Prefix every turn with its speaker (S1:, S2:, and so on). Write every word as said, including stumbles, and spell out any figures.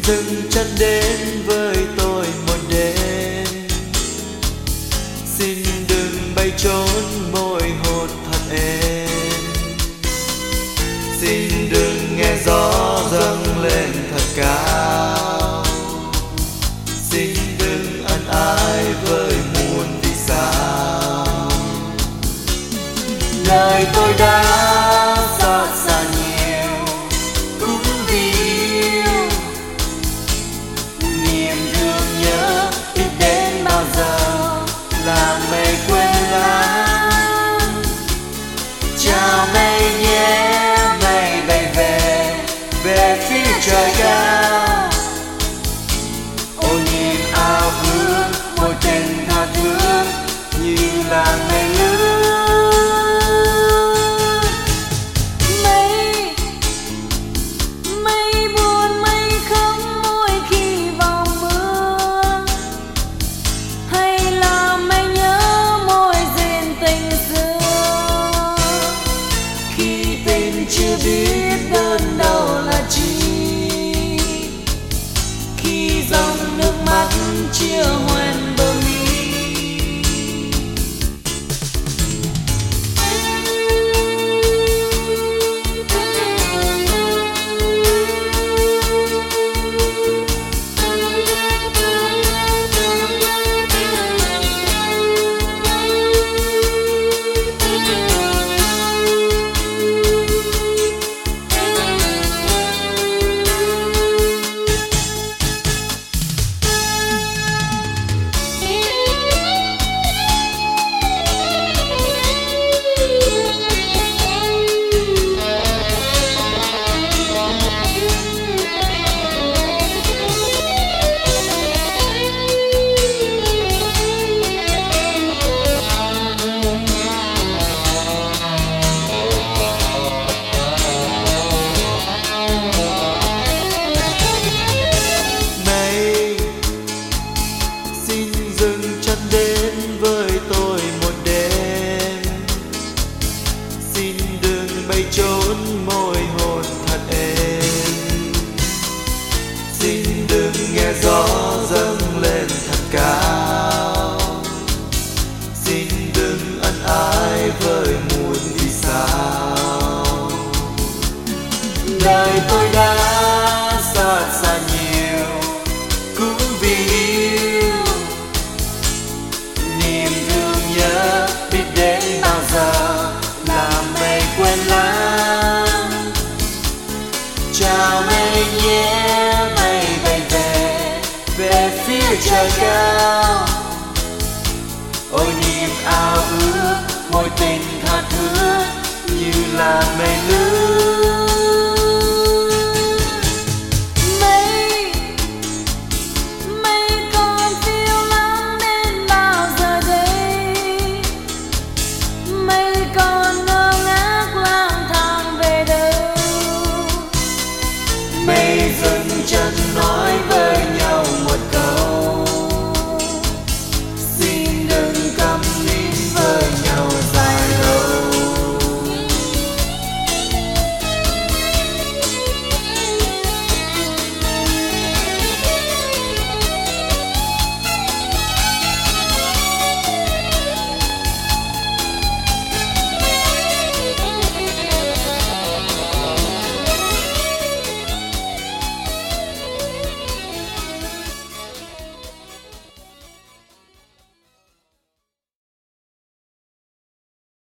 S1: dừng chân đến với tôi một đêm. Xin đừng bay trốn môi hôn thật êm. Xin đừng nghe gió dâng lên thật cao. Xin đừng ân ái với muôn vì sao. Đời tôi đã xót xa nhiều cũng vì yêu. Niềm thương nhớ ít đến bao giờ là mây quên lãng. Chào mây nhé, mây bay về về phía trời cao. Ôi niềm ao ước một tình tha thứ như là mây lướt. Chưa biết đơn đâu là chi, khi dòng nước mắt chưa hoen bờ mi. Dừng chân đến với tôi một đêm. Xin đừng bay trốn môi hôn thật êm. Xin đừng nghe gió dâng lên thật cao. Xin đừng ân ái với muôn vì sao. Đời tôi đã xót xa nhiều cũng vì yêu. Niềm thương nhớ biết đến bao giờ là mây quên lãng. Chào mây nhé, mây bay về về phía trời cao. Ôi niềm ao ước mối tình tha thứ như là mây lướt. Mây dừng chân nói